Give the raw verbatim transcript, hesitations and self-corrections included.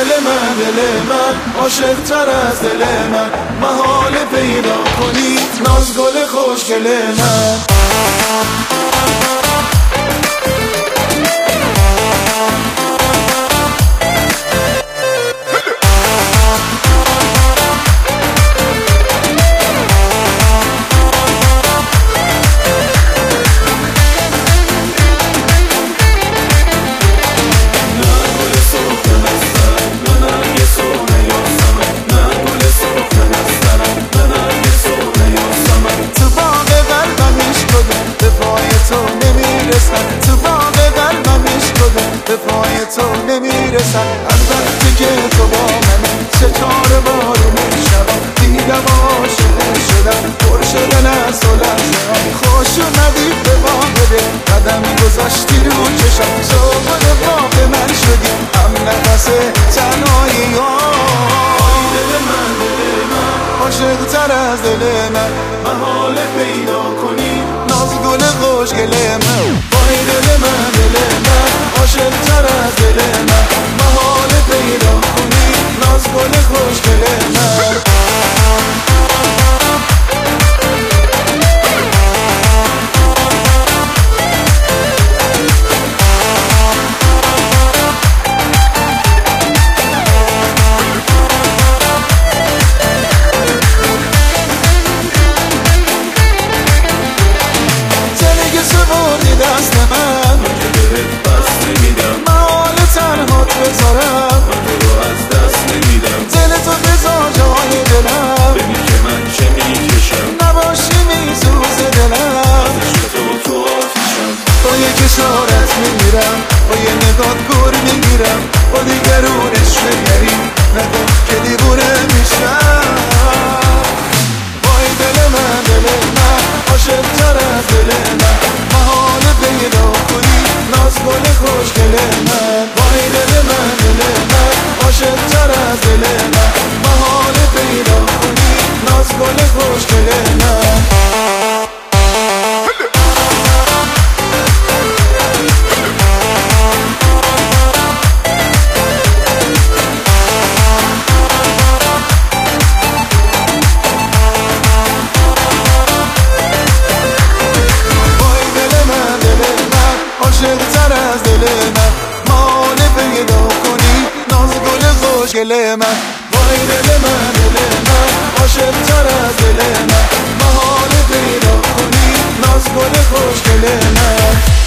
دل من دل من عاشق تر از دل من، محال پیدا کنی ناز گل خوشگل من. تو باغ قلبم عشق به پای تو نمیرسن. از وقتی که تو با منی ستاره بارو میشنم، دیدم عاشق شدم پر شدن از تو لحظه های خوش اومدی به باغ دل، قدمی گذاشتی رو چشم سوگل باغ من شدی هم نفس تنهایی ها. دل من دل من عاشق تر از دل من، محال پیدا کنی ناز گل خوشگل من. وای دل من دل من عاشق تر از دل من، محال پیدا کنی ناز گل خوشگل من. دست من بست نمیدم، محال تنهات بذارم من تو از دست نمیدم. دل تو بذار جای دلم، ببین که من چه میکشم، نباشی میسوزه دلم، ازش تو تو آتیشم. با یک اشارت میمیرم، با یه نگات گر میگیرم، با دیگرونش نگری نگاه که دیوونه میشم. وای دل من دل من عاشق تر از دل من، محال پیدا کنی ناز گل خوشگل من. وای دل من دل من عاشق تر از دل من، محال پیدا کنی ناز گل خوشگل من. عاشق تر از دل من، محال پیدا کنی ناز گل خوشگل من. وای دل من دل من عاشق تر از دل من، محال پیدا کنی ناز گل خوشگل من.